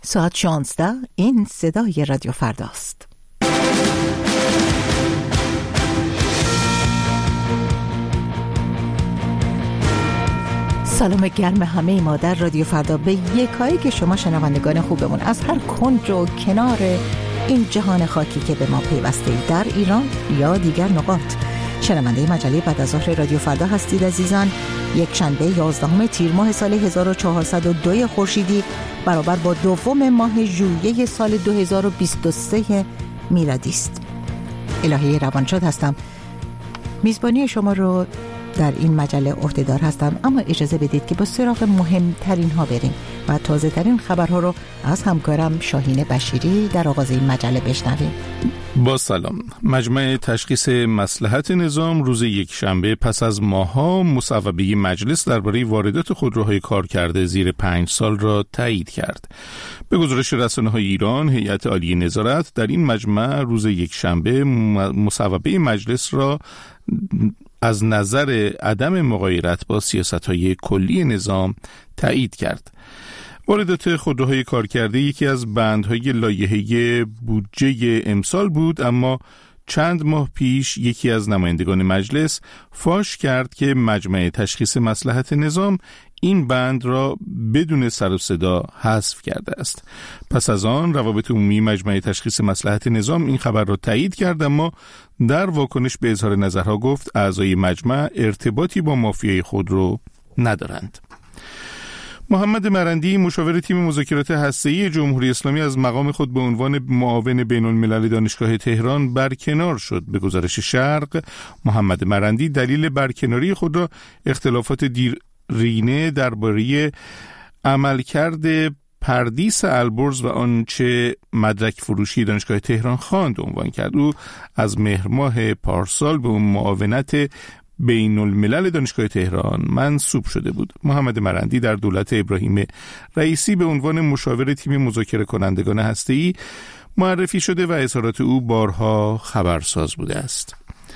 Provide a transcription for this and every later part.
ساعت 16. این صدای رادیو فرداست. سلام گرم همه ما در رادیو فردا به یکایی که شما شنوندگان خوبمون از هر کنج و کنار این جهان خاکی که به ما پیوسته در ایران یا دیگر نقاط. شنونده مجله بعد از ظهر رادیو فردا هستید عزیزان. یک شنبه 11 تیر ماه سال 1402 خورشیدی برابر با 2 ماه ژوئیه سال 2023 میلادی است. الهی روانشاد هستم. میزبانی شما رو در این مجله عهده‌دار هستم، اما اجازه بدید که با سراغ مهمترین ها بریم و تازه ترین خبرها رو از همکارم شاهین بشیری در آغاز این مجله بشنویم. با سلام. مجمع تشخیص مصلحت نظام روز یکشنبه پس از ماه‌ها مصوبه مجلس درباره واردات خودروهای کارکرده زیر 5 سال را تایید کرد. به گزارش رسانه‌های ایران، هیئت عالی نظارت در این مجمع روز یکشنبه مصوبه مجلس را از نظر عدم مغایرت با سیاست‌های کلی نظام تایید کرد. واردات خودروهای کارکرده یکی از بندهای لایحه بودجه امسال بود، اما چند ماه پیش یکی از نمایندگان مجلس فاش کرد که مجمع تشخیص مصلحت نظام این بند را بدون سر و صدا حذف کرده است. پس از آن روابط عمومی مجمع تشخیص مصلحت نظام این خبر را تایید کرد، اما در واکنش به اظهار نظرها گفت اعضای مجمع ارتباطی با مافیای خودرو ندارند. محمد مرندی مشاور تیم مذاکرات هسته‌ای جمهوری اسلامی از مقام خود به عنوان معاون بین‌الملل دانشگاه تهران برکنار شد. به گزارش شرق، محمد مرندی دلیل برکناری خود را اختلافات دیرینه درباره عملکرد پردیس البرز و آنچه مدرک فروشی دانشگاه تهران خواند عنوان کرد. او از مهر ماه پارسال به اون معاونت بین الملل دانشگاه تهران منصوب شده بود. محمد مرندی در دولت ابراهیم رئیسی به عنوان مشاور تیم مذاکره کنندگان هسته‌ای معرفی شده و اظهارات او بارها خبرساز بوده است.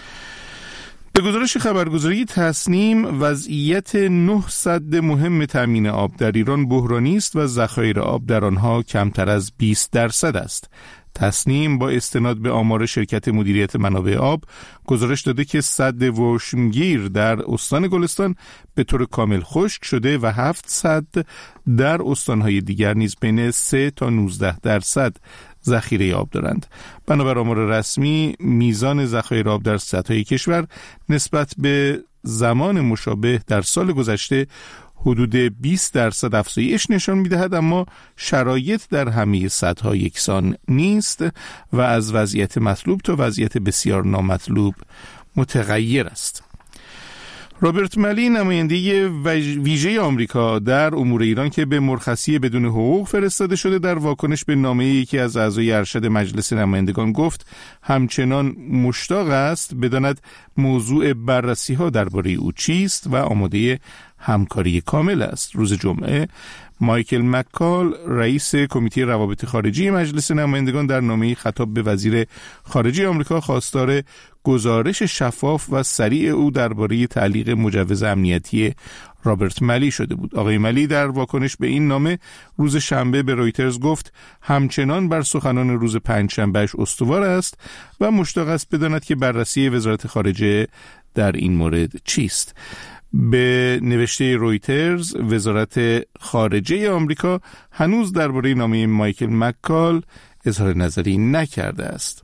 به گزارش خبرگزاری تصنیم، وضعیت 9 سد مهم تامین آب در ایران بحرانی است و ذخایر آب در آنها کمتر از 20% است. تصنیم با استناد به آمار شرکت مدیریت منابع آب گزارش داده که سد وشمگیر در استان گلستان به طور کامل خشک شده و 7 سد در استانهای دیگر نیز بین 3 تا 19% ذخیره آب دارند. بنابر آمار رسمی، میزان ذخایر آب در سطح کشور نسبت به زمان مشابه در سال گذشته حدود 20% افزایش نشان می‌دهد، اما شرایط در همه سطح‌ها یکسان نیست و از وضعیت مطلوب تا وضعیت بسیار نامطلوب متغیر است. رابرت ملی، نماینده ویژه آمریکا در امور ایران که به مرخصی بدون حقوق فرستاده شده، در واکنش به نامه یکی از اعضای ارشد مجلس نمایندگان گفت همچنان مشتاق است بداند موضوع بررسی‌ها درباره او چیست و آماده همکاری کامل است. روز جمعه مایکل مکال، رئیس کمیته روابط خارجی مجلس نمایندگان، در نامه‌ای خطاب به وزیر خارجه آمریکا خواستار گزارش شفاف و سریع او درباره تعلیق مجوز امنیتی رابرت ملی شده بود. آقای ملی در واکنش به این نامه روز شنبه به رویترز گفت همچنان بر سخنان روز پنجشنبهش استوار است و مشتاق است بداند که بررسی وزارت خارجه در این مورد چیست. به نوشته رویترز، وزارت خارجه آمریکا هنوز درباره نامه مایکل مکال اظهار نظری نکرده است.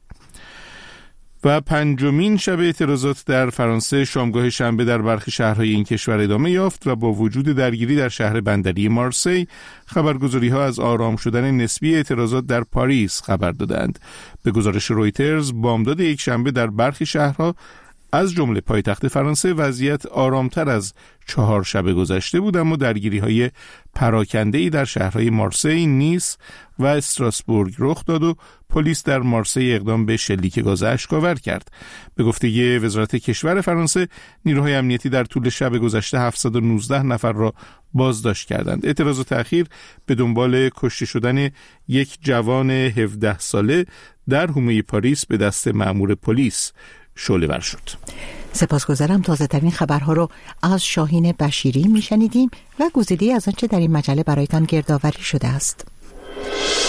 و 5مین شب اعتراضات در فرانسه شامگاه شنبه در برخی شهرهای این کشور ادامه یافت و با وجود درگیری در شهر بندری مارسی، خبرگزاری‌ها از آرام شدن نسبی اعتراضات در پاریس خبر دادند. به گزارش رویترز، بامداد یک شنبه در برخی شهرها از جمله پایتخت فرانسه وضعیت آرامتر از 4 شب گذشته بود، اما درگیری‌های پراکنده‌ای در شهرهای مارسی، نیس و استراسبورگ رخ داد و پلیس در مارسی اقدام به شلیک گاز اشک‌آور کرد. به گفته وزارت کشور فرانسه، نیروهای امنیتی در طول شب گذشته 719 نفر را بازداشت کردند. اعتراضات اخیر به دنبال کشته شدن یک جوان 17 ساله در حومه پاریس به دست مأمور پلیس شعله‌ور شد. سپاسگزارم. تازه ترین خبرها رو از شاهین بشیری میشنیدیم و گزیده‌ای از آنچه در این مجله برایتان گردآوری شده است.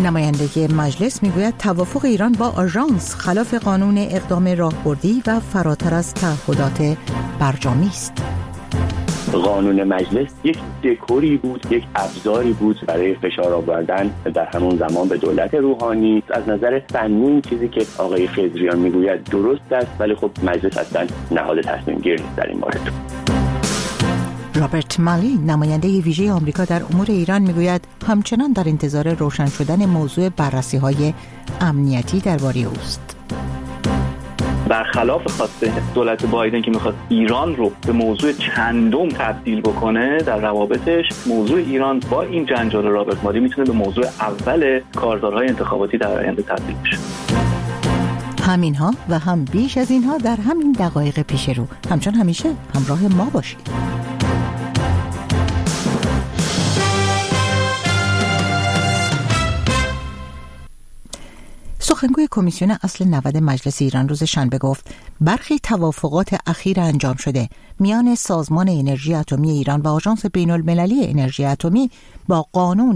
نماینده مجلس میگوید توافق ایران با آژانس خلاف قانون اقدام راهبردی و فراتر از تعهدات برجامی است. قانون مجلس یک دکوری بود، یک ابزاری بود برای فشار آوردن در همون زمان به دولت روحانی. از نظر فنی چیزی که آقای خضریان میگوید درست است، ولی خب مجلس اصلا نهاد تصمیم گیر نیست در این مورد. رابرت مالی نماینده ویژه آمریکا در امور ایران میگوید همچنان در انتظار روشن شدن موضوع بررسی‌های امنیتی درباره اوست. برخلاف خواسته دولت بایدن که میخواد ایران رو به موضوع چندم تبدیل بکنه در روابطش، موضوع ایران با این جنجال رابرت مالی میتونه به موضوع اول کارزارهای انتخاباتی در آینده تبدیل بشه. همینها و هم بیش از اینها در همین دقایق پیش رو. همچون همیشه همراه ما باشید. سخنگوی کمیسیون اصل 90 مجلس ایران روز شنبه گفت برخی توافقات اخیر انجام شده میان سازمان انرژی اتمی ایران و آژانس بین‌المللی انرژی اتمی با قانون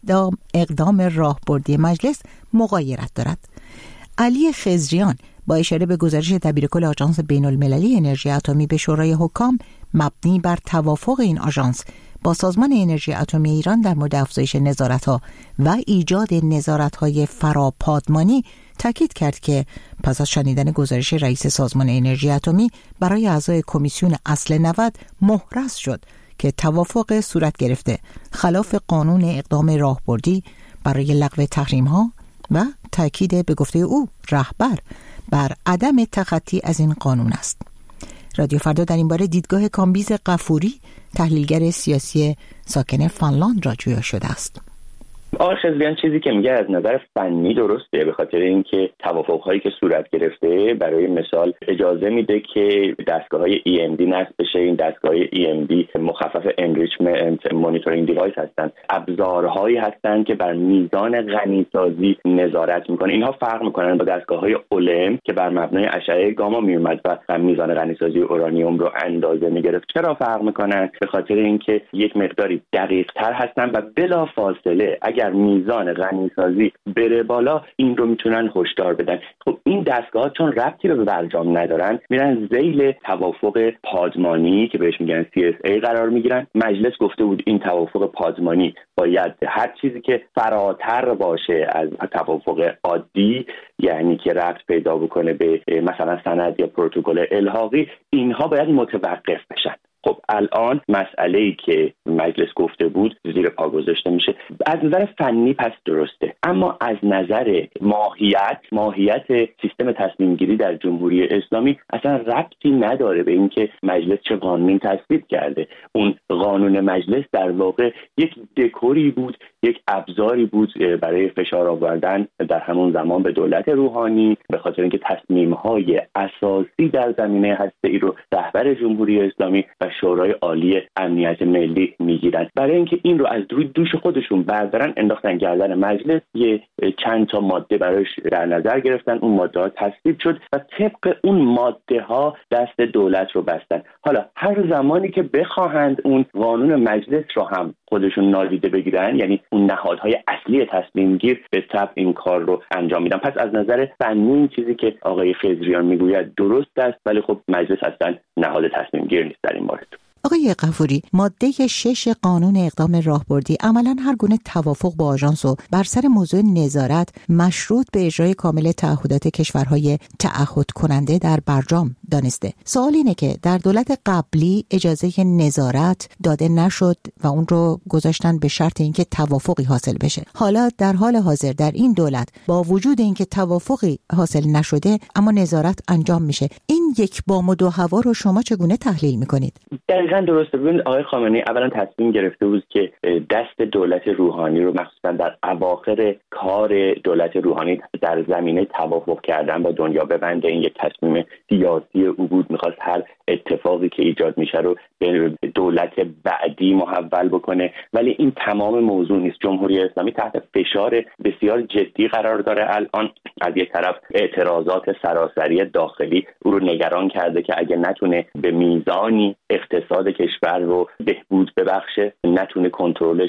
اقدام راهبردی مجلس مغایرت دارد. علی خضریان با اشاره به گزارش دبیرکل آژانس بین‌المللی انرژی اتمی به شورای حکام مبنی بر توافق این آژانس با سازمان انرژی اتمی ایران در مورد افزایش نظارت‌ها و ایجاد نظارت‌های فراپادمانی تاکید کرد که پس از شنیدن گزارش رئیس سازمان انرژی اتمی برای اعضای کمیسیون اصل 90 محرز شد که توافق صورت گرفته خلاف قانون اقدام راهبردی برای لغو تحریم‌ها و تاکید به گفته او رهبر بر عدم تخطی از این قانون است. رادیو فردا در این باره دیدگاه کامبیز غفوری تحلیلگر سیاسی ساکن فنلاند را جویا شده است. آقای خضریان چیزی که میگه از نظر فنی درسته، به خاطر اینکه توافق‌هایی که صورت گرفته برای مثال اجازه میده که دستگاه‌های EMD نصب بشه. این دستگاه‌های EMD مخفف Enrichment Monitoring Device هستند، ابزارهایی هستند که بر میزان غنیسازی نظارت میکنه. اینها فرق میکنن با دستگاه‌های اولم که بر مبنای اشعه گاما میومد و میزان غنیسازی اورانیوم رو اندازه میگرفت. چرا فرق میکنن؟ به خاطر اینکه یک مقداری دقیق‌تر هستن و بلافاصله اگر میزان غنیسازی بره بالا این رو میتونن هشدار بدن. خب این دستگاه چون ربطی به برجام ندارن میرن ذیل توافق پادمانی که بهش میگن CSA قرار میگیرن. مجلس گفته بود این توافق پادمانی باید هر چیزی که فراتر باشه از توافق عادی، یعنی که ربط پیدا بکنه به مثلا سند یا پروتکل الحاقی، اینها باید متوقف بشن. خب الان مسئله‌ای که مجلس گفته بود زیر پا گذاشته میشه. از نظر فنی پس درسته، اما از نظر ماهیت سیستم تصمیم گیری در جمهوری اسلامی اصلا ربطی نداره به اینکه مجلس چه قانونی تصویب کرده. اون قانون مجلس در واقع یک دکوری بود، یک ابزاری بود برای فشار آوردن در همون زمان به دولت روحانی، به خاطر اینکه تصمیم‌های اساسی در زمینه هسته‌ای رو رهبر جمهوری اسلامی و شورای عالی امنیت ملی میگیرن. برای اینکه این رو از روی دوش خودشون بردارن انداختن گردن مجلس، یه چند تا ماده براش در نظر گرفتن، اون ماده ها تصویب شد و طبق اون ماده ها دست دولت رو بستن. حالا هر زمانی که بخواهند اون قانون مجلس رو هم خودشون نادیده بگیرن، یعنی اون نهادهای اصلی تصمیم گیر به طبع این کار رو انجام میدن. پس از نظر فنی چیزی که آقای خضریان میگوید درست است، ولی خب مجلس اصلا نهاد تصمیم گیر نیست در این مورد. آقای غفوری، ماده 6 قانون اقدام راهبردی عملاً هر گونه توافق با آژانس و بر سر موضوع نظارت مشروط به اجرای کامل تعهدات کشورهای تعهد کننده در برجام دانسته. سوال اینه که در دولت قبلی اجازه نظارت داده نشد و اون رو گذاشتن به شرط اینکه توافقی حاصل بشه. حالا در حال حاضر در این دولت با وجود اینکه توافقی حاصل نشده اما نظارت انجام میشه، این یک بام و دو هوا رو شما چگونه تحلیل میکنید؟ دقیقاً درسته. ببین آقای خامنه‌ای اولا تصمیم گرفته بود که دست دولت روحانی رو مخصوصا در اواخر کار دولت روحانی در زمینه توافق کردن با دنیا ببنده. این یک تصمیم سیاسی او بود، می‌خواست هر اتفاقی که ایجاد میشه رو به دولت بعدی محول بکنه. ولی این تمام موضوع نیست. جمهوری اسلامی تحت فشار بسیار جدی قرار داره. الان از یک طرف اعتراضات سراسری داخلی او رو نگران کرده که اگه نتونه به میزانی اقتصاد کشور رو بهبود ببخشه، نتونه کنترلش رو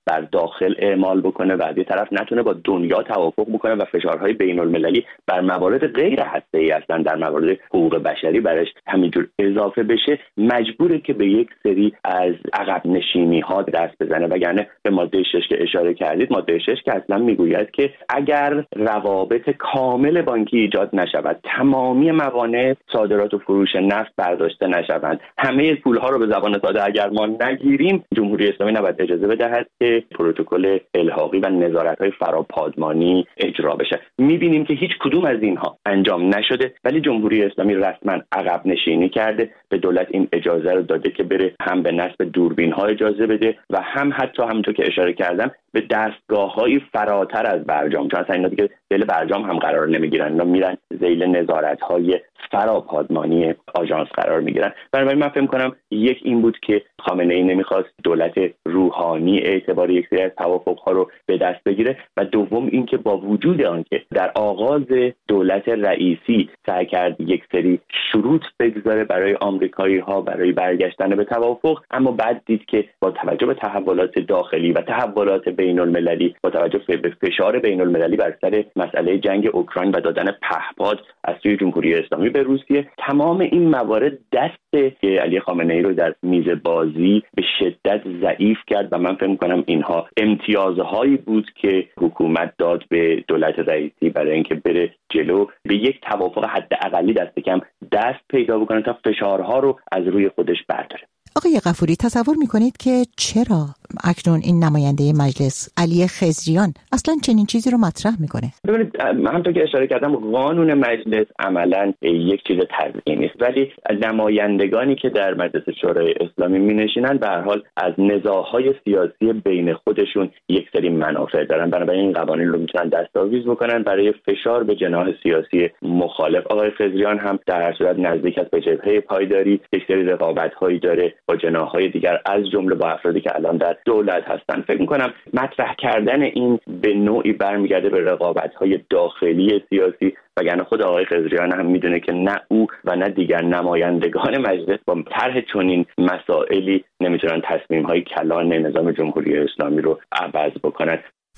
بر داخل اعمال بکنه و از یه طرف نتونه با دنیا توافق بکنه و فشارهای بین‌المللی بر موارد غیر هسته‌ای اصلا در موارد حقوق بشری برش همینجور اضافه بشه، مجبوره که به یک سری از عقب نشینی‌ها دست بزنه. وگرنه به ماده 6 که اشاره کردید، ماده 6 که اصلا میگوید که اگر روابط کامل بانکی ایجاد نشود، تمامی موانع صادرات و فروش نفت برداشته نشوند، همه پول‌ها رو به زبان ساده اگر ما نگیریم، جمهوری اسلامی نباید اجازه بدهد که پروتکل الحاقی و نظارت‌های فراپادمانی اجرا بشه. می‌بینیم که هیچ کدوم از اینها انجام نشده، ولی جمهوری اسلامی رسما عقب نشینی کرده، به دولت این اجازه رو داده که بره هم به نصب دوربین‌ها اجازه بده و هم حتی همونطور که اشاره کردم به دستگاه‌های فراتر از برجام، چون اصلا اینا دیگه ذیل برجام هم قرار نمیگیرن، اینا میرن ذیل نظارت‌های فراپادمانی آژانس قرار میگیرن. بنابراین من فکر می‌کنم یک این بود که خامنه‌ای نمیخواست دولت روحانی اعتبار یک سری از توافق‌ها رو به دست بگیره و دوم اینکه با وجود آنکه در آغاز دولت رئیسی سعی کرد یک سری شروط بگذاره برای آمریکایی‌ها برای برگشتن به توافق، اما بعد دید که با توجه به تحولات داخلی و تحولات بین‌المللی، با توجه به فشار بین‌المللی بر سر مسئله جنگ اوکراین و دادن پهپاد از سوی جمهوری اسلامی به روسیه، تمام این موارد دست علی خامنه‌ای رو در میز بازی به شدت ضعیف کرد و من فکر می‌کنم اینها امتیازهایی بود که حکومت داد به دولت رئیسی برای اینکه بره جلو، به یک توافق حداقلی دست کم دست پیدا بکنه تا فشارها رو از روی خودش برداره. آقای غفوری، تصور میکنید که چرا اکنون این نماینده مجلس علی خضریان اصلا چنین چیزی رو مطرح میکنه؟ ببینید، همونطور که اشاره کردم قانون مجلس عملاً یک چیز تزیینی است، ولی نمایندگانی که در مجلس شورای اسلامی مینشینن به هر حال از نزاعهای سیاسی بین خودشون یک سری منافع دارن، بنابراین این قوانین رو میتونن دستاویز بکنن برای فشار به جناح سیاسی مخالف. آقای خضریان هم در هر صورت نزدیک است به جبهه پایداری، یک سری رقابت‌هایی داره با جناح‌های دیگر از جمله با افرادی که الان در دولت هستن. فکر می‌کنم مطرح کردن این به نوعی برمیگرده به رقابت‌های داخلی سیاسی، وگرنه خود آقای خضریان هم میدونه که نه او و نه دیگر نمایندگان مجلس با طرح چنین مسائلی نمیتونن تصمیم‌های کلان نظام جمهوری اسلامی رو عوض بکنن.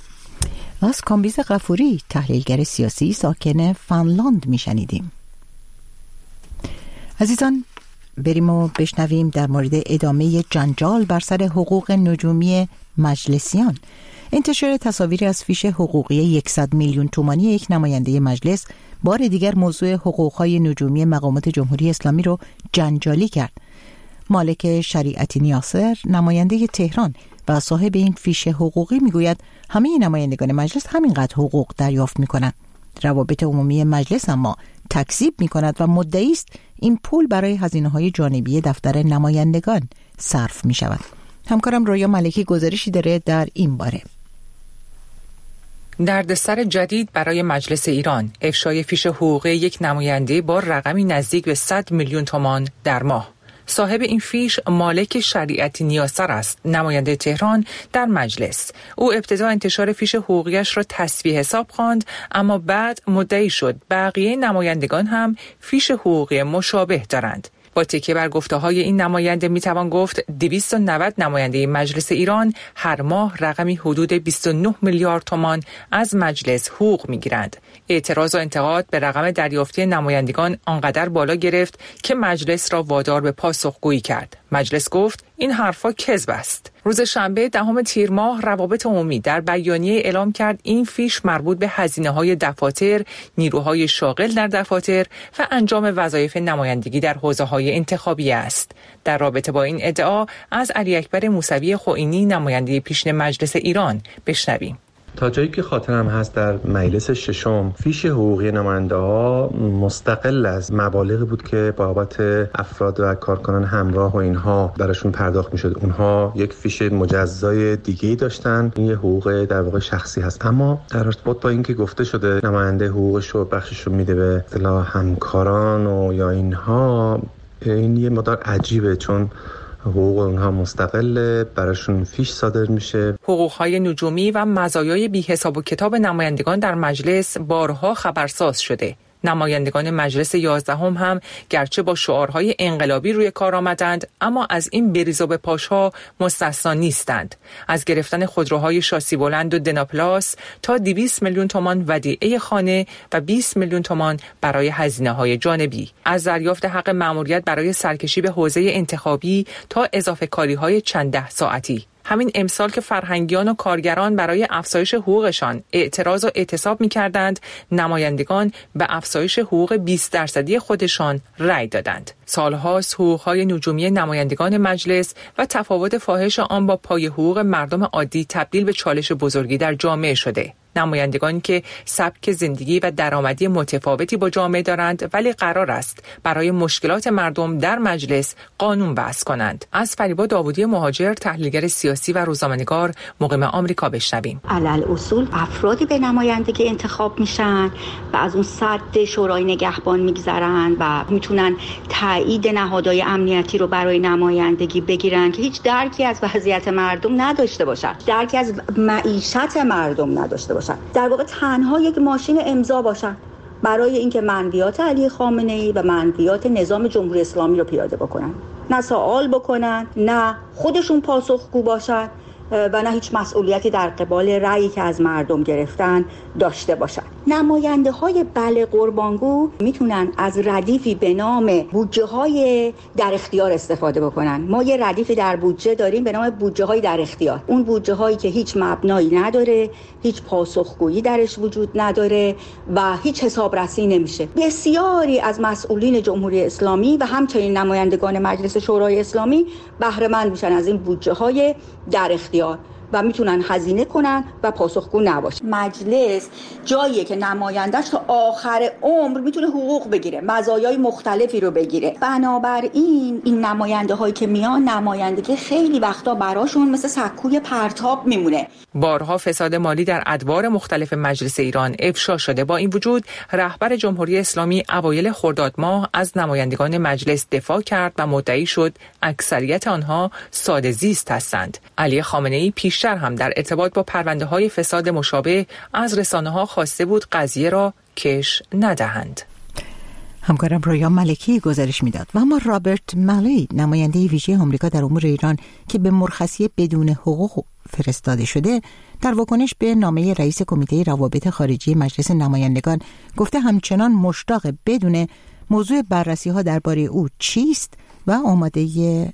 از کامبیز غفوری، تحلیلگر سیاسی ساکن فنلاند میشنیدیم. عزیزان، بریم و بشنویم در مورد ادامه جنجال بر سر حقوق نجومی مجلسیان. انتشار تصاویری از فیش حقوقی 100 میلیون تومانی یک نماینده مجلس بار دیگر موضوع حقوقهای نجومی مقامات جمهوری اسلامی رو جنجالی کرد. مالک شریعتی نیاصر، نماینده تهران و صاحب این فیش حقوقی، میگوید همه نمایندگان مجلس همینقدر حقوق دریافت میکنند. روابط عمومی مجلس اما تکذیب میکند و مدعی است این پول برای هزینه‌های جانبی دفتر نمایندگان صرف میشود. همکارم رویا ملکی گزارشی داره در این باره. دردسر جدید برای مجلس ایران، افشای فیش حقوقی یک نماینده با رقمی نزدیک به 100 میلیون تومان در ماه. صاحب این فیش مالک شریعتی نیاصر است، نماینده تهران در مجلس. او ابتدا انتشار فیش حقوقیش را تسبیح حساب خواند، اما بعد مدعی شد بقیه نمایندگان هم فیش حقوقی مشابه دارند. با تکیه بر گفته‌های این نماینده میتوان گفت 290 نماینده مجلس ایران هر ماه رقمی حدود 29 میلیارد تومان از مجلس حقوق میگیرند. اعتراض و انتقاد به رقم دریافتی نمایندگان آنقدر بالا گرفت که مجلس را وادار به پاسخگویی کرد. مجلس گفت این حرفا کذب است. روز شنبه 10 تیر ماه روابط عمومی در بیانیه اعلام کرد این فیش مربوط به هزینه‌های دفاتر، نیروهای شاغل در دفاتر و انجام وظایف نمایندگی در حوزه‌های انتخابی است. در رابطه با این ادعا از علی اکبر موسوی خوئینی، نماینده پیشین مجلس ایران، بشنویم. تا جایی که خاطرم هست در مجلس ششم فیش حقوقی نماینده ها مستقل از مبالغی بود که بابت افراد و کارکنان همراه و اینها براشون پرداخت میشد. اونها یک فیش مجزای دیگه‌ای داشتن. این یه حقوق در واقع شخصی هست، اما در ارتباط با اینکه گفته شده نماینده حقوقش رو بخشش رو میده به اصطلاح همکاران و یا اینها، این یه مقدار عجیبه، چون حقوق اونها مستقل براشون فیش صادر میشه. حقوقهای نجومی و مزایای بی حساب و کتاب نمایندگان در مجلس بارها خبرساز شده. نمایندگان مجلس 11 هم گرچه با شعارهای انقلابی روی کار آمدند، اما از این بریز و بپاشها مستثنا نیستند. از گرفتن خودروهای شاسی بلند و دناپلاس تا 200 میلیون تومان ودیعه خانه و 20 میلیون تومان برای هزینه‌های جانبی، از دریافت حق مأموریت برای سرکشی به حوزه انتخابی تا اضافه کاری‌های چند ده ساعتی. همین امسال که فرهنگیان و کارگران برای افزایش حقوقشان اعتراض و اعتصاب می‌کردند، نمایندگان به افزایش حقوق 20% خودشان رأی دادند. سال‌هاست حقوق‌های نجومی نمایندگان مجلس و تفاوت فاحش آن با پای حقوق مردم عادی تبدیل به چالش بزرگی در جامعه شده. نمایندگانی که سبک زندگی و درآمدی متفاوتی با جامعه دارند، ولی قرار است برای مشکلات مردم در مجلس قانون وضع کنند. از فریبا داوودی مهاجر، تحلیلگر سیاسی و روزنامه‌نگار مقیم آمریکا بشنویم. علال‌اصول افرادی به نمایندگی انتخاب میشن و از اون سد شورای نگهبان میگذرن و میتونن تایید نهادهای امنیتی رو برای نمایندگی بگیرن که هیچ درکی از وضعیت مردم نداشته باشن، درکی از معیشت مردم نداشته باشن، در واقع تنها یک ماشین امضا باشن برای اینکه منویات علی خامنه‌ای و منویات نظام جمهوری اسلامی رو پیاده بکنن، نه سوال بکنن، نه خودشون پاسخگو باشن و نه هیچ مسئولیتی در قبال رأیی که از مردم گرفتن داشته باشن. نماینده های بله قربانگو میتونن از ردیفی به نام بودجه های در اختیار استفاده بکنن. ما یه ردیفی در بودجه داریم به نام بودجه های در اختیار. اون بودجه هایی که هیچ مبنایی نداره، هیچ پاسخگویی درش وجود نداره و هیچ حسابرسی نمیشه. بسیاری از مسئولین جمهوری اسلامی و همچنین نمایندگان مجلس شورای اسلامی بهره مند میشن از این بودجه های در اختیار و میتونن هزینه کنن و پاسخگو نباشن. مجلس جاییه که نماینده‌اش تا آخر عمر میتونه حقوق بگیره، مزایای مختلفی رو بگیره. بنابراین این نماینده هایی که میان، نمایندگی خیلی وقتا براشون مثل سکوی پرتاب میمونه. بارها فساد مالی در ادوار مختلف مجلس ایران افشا شده. با این وجود رهبر جمهوری اسلامی اوایل خرداد ماه از نمایندگان مجلس دفاع کرد و مدعی شد اکثریت آنها ساده زیست هستند. علی خامنه‌ای پیشتر هم در ارتباط با پرونده‌های فساد مشابه از رسانه‌ها خواسته بود قضیه را کش ندهند. همکارم رویا ملکی گزارش میداد. و اما رابرت مالی، نماینده ویژه آمریکا در امور ایران که به مرخصی بدون حقوق فرستاده شده، در واکنش به نامه رئیس کمیته روابط خارجی مجلس نمایندگان گفته همچنان مشتاق بدون موضوع بررسی‌ها درباره او چیست و آماده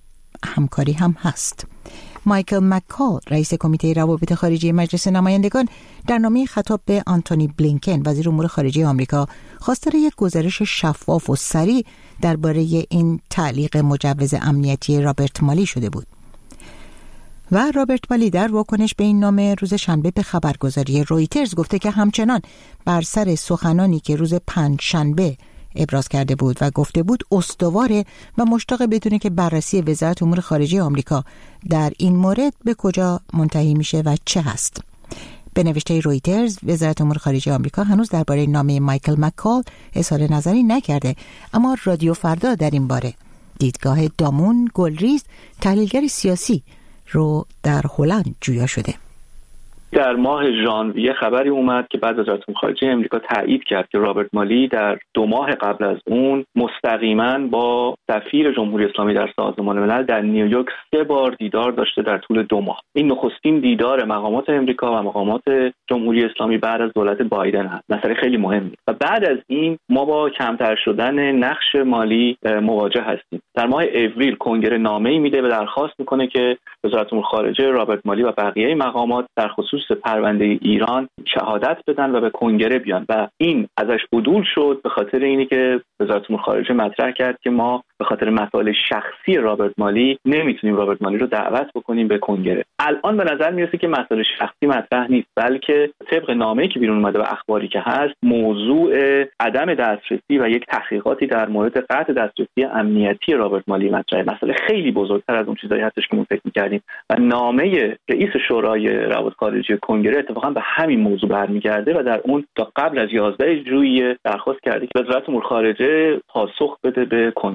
همکاری هم هست. مایکل مکال، رئیس کمیته روابط خارجی مجلس نمایندگان، در نامه خطاب به آنتونی بلینکن، وزیر امور خارجه آمریکا، خواستار یک گزارش شفاف و سریع درباره این تعلیق مجوز امنیتی رابرت مالی شده بود. و رابرت مالی در واکنش به این نامه روز شنبه به خبرگزاری رویترز گفته که همچنان بر سر سخنانی که روز پنجشنبه ابراز کرده بود و گفته بود استواره و مشتاق بدونه که بررسی وزارت امور خارجه آمریکا در این مورد به کجا منتهی میشه و چه هست. به نوشته رویترز، وزارت امور خارجه آمریکا هنوز درباره نامه مایکل مکال اظهار نظری نکرده، اما رادیو فردا در این باره دیدگاه دامون گلریز، تحلیلگر سیاسی، رو در هلند جویا شده. در ماه ژانویه خبری اومد که بعد وزارت امور خارجه آمریکا تایید کرد که رابرت مالی در 2 ماه قبل از اون مستقیما با سفیر جمهوری اسلامی در سازمان ملل در نیویورک 3 بار دیدار داشته در طول 2 ماه. این نخستین دیدار مقامات آمریکا و مقامات جمهوری اسلامی بعد از دولت بایدن هست. مسئله خیلی مهمی. و بعد از این ما با کمتر شدن نقش مالی مواجه هستیم. در ماه اوریل کنگره نامه‌ای میده و درخواست میکنه که وزارت امور خارجه رابرت مالی و بقیه مقامات در خصوص پرونده ایران شهادت بدن و به کنگره بیان و این ازش عدول شد به خاطر اینی که وزارت امور خارجه مطرح کرد که ما به خاطر مسائل شخصی رابرت مالی نمیتونیم رابرت مالی رو دعوت بکنیم به کنگره. الان به نظر میرسه که مسائل شخصی مطرح نیست، بلکه طبق نامه‌ای که بیرون اومده و اخباری که هست موضوع عدم دسترسی و یک تحقیقاتی در مورد قطع دسترسی امنیتی رابرت مالی مطرحه. مسئله خیلی بزرگتر از اون چیزایی هستش که ما فکر می‌کردیم و نامه رئیس شورای روابط خارجی کنگره اتفاقا به همین موضوع برمیگرده و در اون تا قبل از 11 ژوئیه درخواست کرده که وزارت امور خارجه پاسخ بده به کنگره.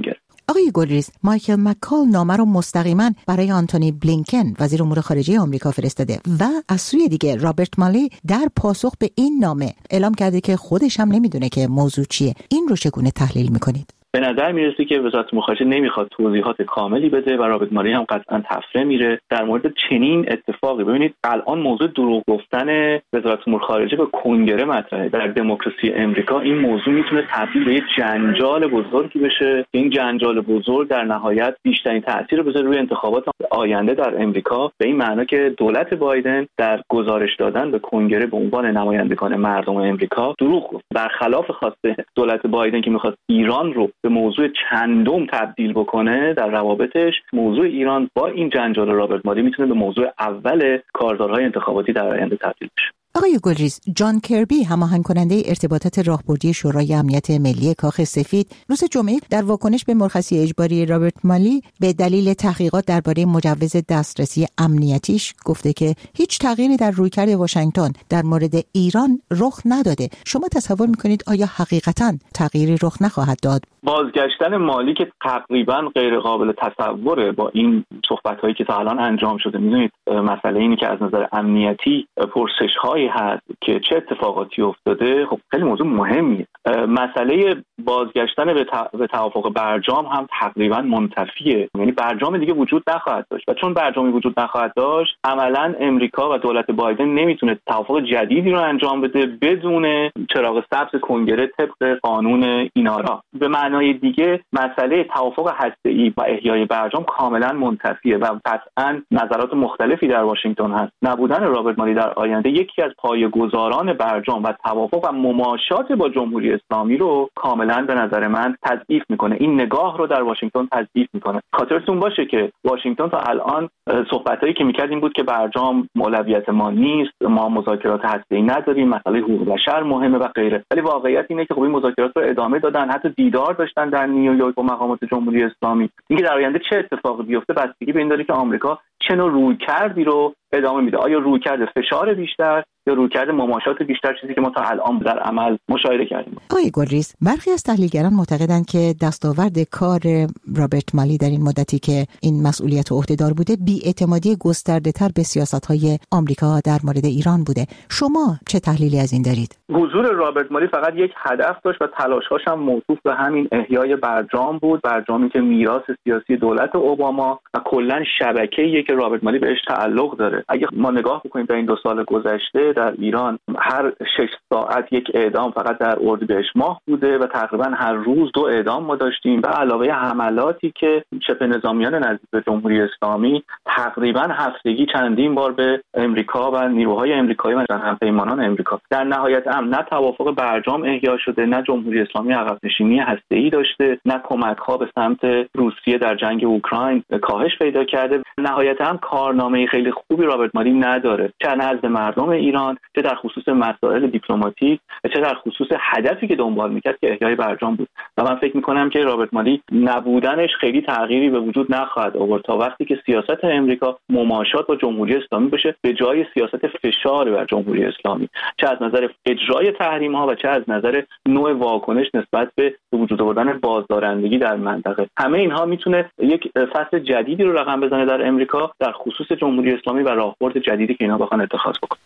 آقای گلریز، مایکل مکال نامه رو مستقیما برای آنتونی بلینکن وزیر امور خارجه آمریکا فرستاده و از سوی دیگه رابرت مالی در پاسخ به این نامه اعلام کرده که خودش هم نمیدونه که موضوع چیه. این رو چگونه تحلیل میکنید؟ به نظر میرسه که وزارت امور خارجه نمیخواد توضیحات کاملی بده و رابرت مالی هم قطعا تفره میره در مورد چنین اتفاقی. ببینید الان موضوع دروغ گفتن وزارت امور خارجه به کنگره مطرحه. در دموکراسی امریکا این موضوع میتونه تبدیل به یک جنجال بزرگی بشه. این جنجال بزرگ در نهایت بیشترین تاثیر رو بذاره روی انتخابات آینده در امریکا، به این معنی که دولت بایدن در گزارش دادن به کنگره به عنوان نمایندگان مردم امریکا دروغ گفت. برخلاف خواسته دولت بایدن که میخواد ایران رو به موضوع چندم تبدیل بکنه در روابطش، موضوع ایران با این جنجال رابرت مالی میتونه به موضوع اول کارزارهای انتخاباتی در آینده تبدیل بشه. آقای گلریز، جان کربی هماهنگ کننده ارتباطات راهبردی شورای امنیت ملی کاخ سفید روز جمعه در واکنش به مرخصی اجباری رابرت مالی به دلیل تحقیقات درباره مجوز دسترسی امنیتیش گفته که هیچ تغییری در رویکرد واشنگتن در مورد ایران رخ نداده. شما تصور میکنید آیا حقیقتاً تغییری رخ نخواهد داد؟ بازگشتن مالی که تقریبا غیر قابل تصوره با این صحبت‌هایی که تا الان انجام شده. می‌دونید مسئله اینه که از نظر امنیتی پرسش‌هایی هست که چه اتفاقاتی افتاده. خب خیلی موضوع مهمیه. مسئله بازگشتن به توافق برجام هم تقریبا منتفیه، یعنی برجام دیگه وجود نخواهد داشت و چون برجامی وجود نخواهد داشت عملاً امریکا و دولت بایدن نمیتونه توافق جدیدی رو انجام بده بدون چراغ سبز کنگره طبق قانون اینارا. به معنای دیگه مسئله توافق هسته‌ای و احیای برجام کاملا منتفیه و قطعاً نظرات مختلفی در واشنگتن هست. نبودن رابرت مالی در آینده یکی از پایه‌گذاران برجام و توافق و مماشات با جمهوری اسلامی رو کاملا به نظر من تضعیف میکنه. این نگاه رو در واشنگتن تضعیف میکنه. خاطرتون باشه که واشنگتن تا الان صحبتایی که میکرد این بود که برجام اولویت ما نیست، ما مذاکرات هسته‌ای نداریم، مسئله حقوق بشر مهمه و غیره. ولی واقعیت اینه که خب این مذاکرات رو ادامه دادن، حتی دیدار داشتن در نیویورک با مقامات جمهوری اسلامی. اینکه در آینده چه اتفاقی بیفته بستگی به این داره که آمریکا چه نوع رویکردی رو ادامه میده. آیا رویکرد فشار بیشتر یا رویکرد مماشات بیشتر، چیزی که ما تا الان در عمل مشاهده کردیم. آقای گلریز، برخی از تحلیلگران معتقدند که دستاورد کار رابرت مالی در این مدتی که این مسئولیت عهدهدار بوده بی‌اعتمادی گسترده‌تر به سیاست‌های آمریکا در مورد ایران بوده. شما چه تحلیلی از این دارید؟ حضور رابرت مالی فقط یک هدف داشت و تلاش‌هاش هم موصوف به همین احیای برجام بود، برجامی که میراث سیاسی دولت اوباما و کلاً شبکه‌ایه که رابرت مالی بهش تعلق داره. اگه ما نگاه بکنیم در این 2 سال گذشته در ایران هر 6 ساعت یک اعدام فقط در اردیبهشت ماه بوده و تقریبا هر روز 2 اعدام ما داشتیم و علاوه حملاتی که شبه نظامیان نزدیک به جمهوری اسلامی تقریبا هفتگی چندین بار به امریکا و نیروهای امریکایی و همپیمانان امریکا. در نهایت نه توافق برجام احیا شده، نه جمهوری اسلامی عقب نشینی هسته‌ای داشته، نه کمک‌ها به سمت روسیه در جنگ اوکراین کاهش پیدا کرده. نهایت هم کارنامه خیلی خوبی رابرت مالی نداره، چه نزد مردم ایران، چه در خصوص مسائل دیپلماتیک، چه در خصوص هدفی که دنبال میکرد که احیای برجام بود. و من فکر میکنم که رابرت مالی نبودنش خیلی تغییری به وجود نخواهد آورد تا وقتی که سیاست امریکا مماشات با جمهوری اسلامی بشه به جای سیاست فشار بر جمهوری اسلامی، چه از نظر اجرای تحریم ها و چه از نظر نوع واکنش نسبت به وجود آوردن بازدارندگی در منطقه. همه اینها میتونه یک فصل جدیدی رو رقم بزنه در امریکا در خصوص جمهوری اسلامی و راهبرد جدیدی که اینا بخوان اتخاذ بکنن.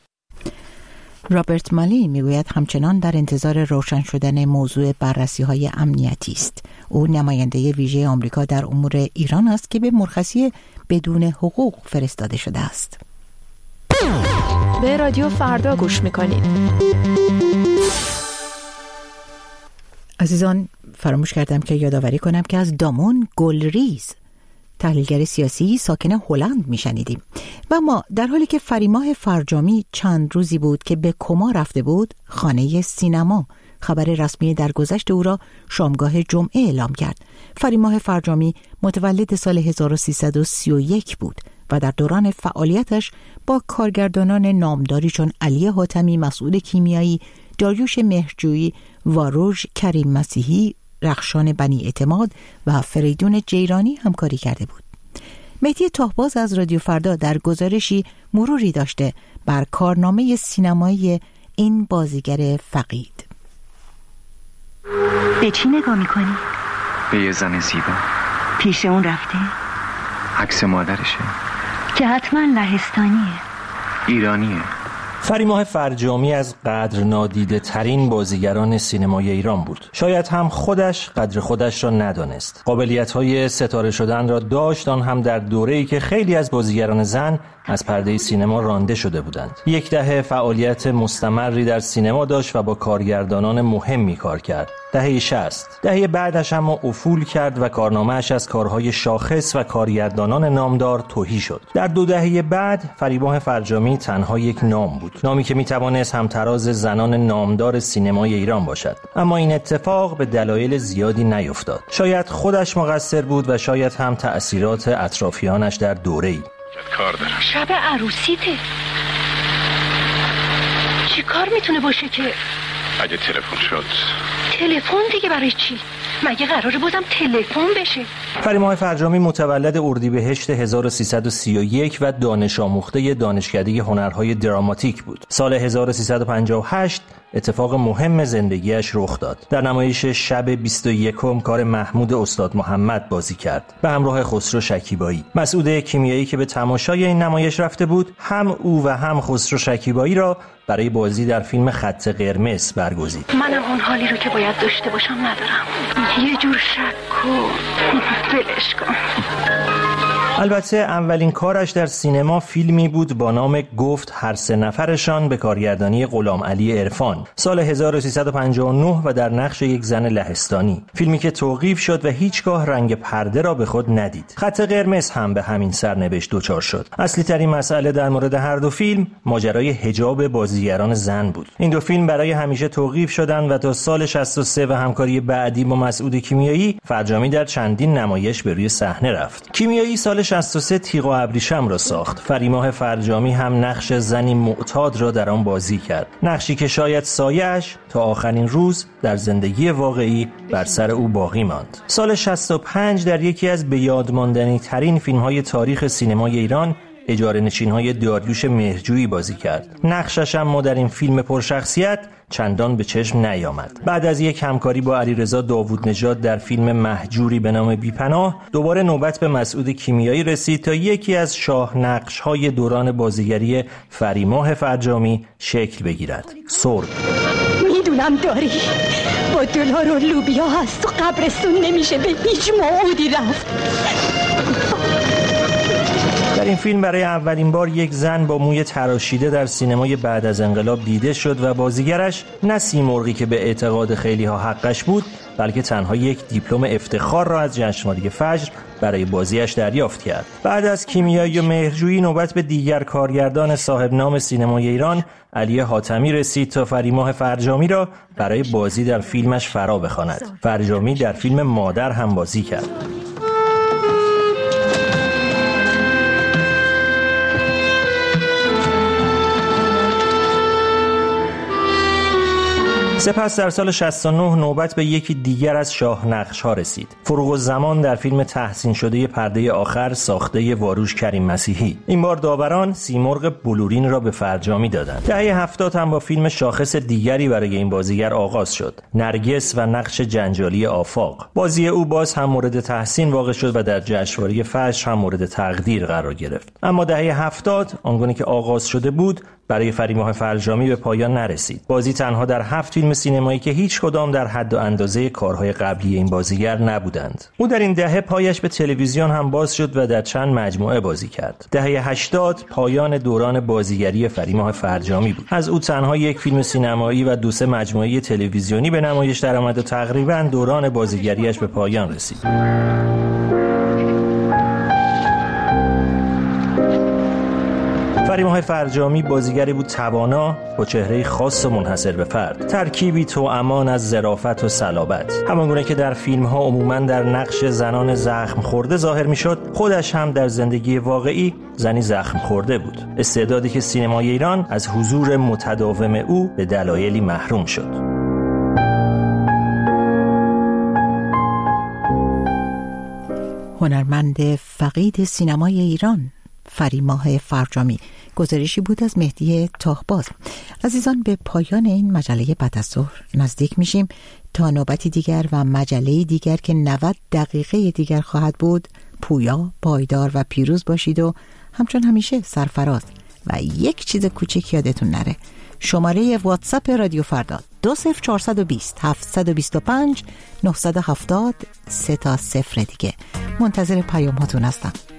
رابرت مالی میگوید همچنان در انتظار روشن شدن موضوع بررسی‌های امنیتی است. او نماینده ویژه آمریکا در امور ایران است که به مرخصی بدون حقوق فرستاده شده است. به رادیو فردا گوش می‌کنید. عزیزان، فراموش کردم که یادآوری کنم که از دامون گلریز، تحلیلگر سیاسی ساکن هلند میشنیدیم. و ما در حالی که فریماه فرجامی چند روزی بود که به کما رفته بود، خانه سینما خبر رسمی درگذشت او را شامگاه جمعه اعلام کرد. فریماه فرجامی متولد سال 1331 بود و در دوران فعالیتش با کارگردانان نامداری چون علی حاتمی مسعود کیمیایی، داریوش مهرجویی، واروژ کریم مسیحی، رخشان بنی اعتماد و فریدون جیرانی همکاری کرده بود. مهدی تاهباز از رادیو فردا در گزارشی مروری داشته بر کارنامه سینمایی این بازیگر فقید. به چی نگاه میکنی؟ به یه زن زیبا. پیش اون رفته؟ عکس مادرشه که حتما لهستانیه. ایرانیه. فریماه فرجامی از قدر نادیده ترین بازیگران سینمای ایران بود. شاید هم خودش قدر خودش را ندانست. قابلیت‌های ستاره شدن را داشت، آن هم در دوره‌ای که خیلی از بازیگران زن از پرده سینما رانده شده بودند. 10 دهه فعالیت مستمری در سینما داشت و با کارگردانان مهمی کار کرد. دهه 60. دهه بعدش اما افول کرد و کارنامه‌اش از کارهای شاخص و کارگردانان نامدار تهی شد. در 2 دهه بعد فریماه فرجامی تنها یک نام بود، نامی که میتوانست همتراز زنان نامدار سینمای ایران باشد. اما این اتفاق به دلایل زیادی نیفتاد. شاید خودش مقصر بود و شاید هم تأثیرات اطرافیانش در دوره‌ای. کار دارم. شب عروسیته. چی کار میتونه باشه که اگه تلفن شد؟ تلفن دیگه برای چی؟ مگه قراره بازم تلفن بشه؟ فریماه فرجامی متولد اردیبهشت 1331 و دانش آموخته دانشکده هنرهای دراماتیک بود. سال 1358 اتفاق مهم زندگیش رخ داد. در نمایش شب 21 کار محمود استاد محمد بازی کرد به همراه خسرو شکیبایی. مسعود کیمیایی که به تماشای این نمایش رفته بود، هم او و هم خسرو شکیبایی را برای بازی در فیلم خط قرمز برگزید. منم اون حالی رو که باید داشته باشم ندارم. یه جور شک و ولش کن. البته اولین کارش در سینما فیلمی بود با نام گفت هر 3 نفرشان به کارگردانی غلام علی عرفان سال 1359 و در نقش یک زن لهستانی. فیلمی که توقیف شد و هیچگاه رنگ پرده را به خود ندید. خط قرمز هم به همین سرنوشت دچار شد. اصلی ترین مسئله در مورد هر دو فیلم ماجرای حجاب بازیگران زن بود. این دو فیلم برای همیشه توقیف شدند و تا سال 63 و همکاری بعدی با مسعود کیمیایی، فرجامی در چندین نمایش به روی صحنه رفت. کیمیایی سال 63 تیغ و ابریشم را ساخت. فریماه فرجامی هم نقش زنی معتاد را در آن بازی کرد. نقشی که شاید سایه‌اش تا آخرین روز در زندگی واقعی بر سر او باقی ماند. سال 65 در یکی از به یاد ماندنی ترین فیلم‌های تاریخ سینمای ایران، اجاره نشین‌های داریوش مهرجویی بازی کرد. نقشش اما در این فیلم پرشخصیت چندان به چشم نیامد. بعد از یک همکاری با علیرضا داوودنژاد در فیلم مهجوری به نام بی‌پناه، دوباره نوبت به مسعود کیمیایی رسید تا یکی از شاه نقش‌های دوران بازیگری فریماه فرجامی شکل بگیرد. سرد. میدونم داری با دلار و لوبیا هست و قبرستون نمیشه به هیچ موعودی رفت. در این فیلم برای اولین بار یک زن با موی تراشیده در سینمای بعد از انقلاب دیده شد و بازیگرش نه سیمرغی که به اعتقاد خیلی ها حقش بود، بلکه تنها یک دیپلم افتخار را از جشنواره فجر برای بازیش دریافت کرد. بعد از کیمیایی و مهرجویی نوبت به دیگر کارگردان صاحب نام سینمای ایران، علی حاتمی رسید تا فریماه فرجامی را برای بازی در فیلمش فرا بخواند. فرجامی در فیلم مادر هم بازی کرد. سپس در سال 69 نوبت به یکی دیگر از شاه نقش‌ها رسید. فروغ الزمان در فیلم تحسین شده پرده آخر ساخته واروش کریم مسیحی. این بار داوران سیمرغ بلورین را به فرجامی دادند. دهه 70 هم با فیلم شاخص دیگری برای این بازیگر آغاز شد. نرگس و نقش جنجالی آفاق. بازی او باز هم مورد تحسین واقع شد و در جشنواره فجر هم مورد تقدیر قرار گرفت. اما دهه 70 آنگونه که آغاز شده بود، برای فریماه فرجامی به پایان نرسید. بازی تنها در 7 فیلم سینمایی که هیچ کدام در حد و اندازه کارهای قبلی این بازیگر نبودند. او در این دهه پایش به تلویزیون هم باز شد و در چند مجموعه بازی کرد. دهه 80 پایان دوران بازیگری فریماه فرجامی بود. از او تنها یک فیلم سینمایی و 2-3 مجموعه تلویزیونی به نمایش درآمد و تقریباً دوران بازیگریش به پایان رسید. فریماه فرجامی بازیگری بود توانا، با چهره خاص و منحصر به فرد، ترکیبی توامان از ظرافت و صلابت. همانگونه که در فیلم‌ها عموماً در نقش زنان زخم خورده ظاهر می‌شد، خودش هم در زندگی واقعی زنی زخم خورده بود. استعدادی که سینمای ایران از حضور متداوم او به دلایلی محروم شد. هنرمند فقید سینمای ایران فریماه فرجامی. گزارشی بود از مهدی تاهباز. عزیزان، به پایان این مجله بعد از ظهر نزدیک میشیم. تا نوبتی دیگر و مجله دیگر که 90 دقیقه دیگر خواهد بود، پویا، پایدار و پیروز باشید و همچون همیشه سرفراز. و یک چیز کوچیک یادتون نره، شماره واتساپ رادیو فردا 20420 725 970 3 تا 0 دیگه. منتظر پیام‌هاتون هستم.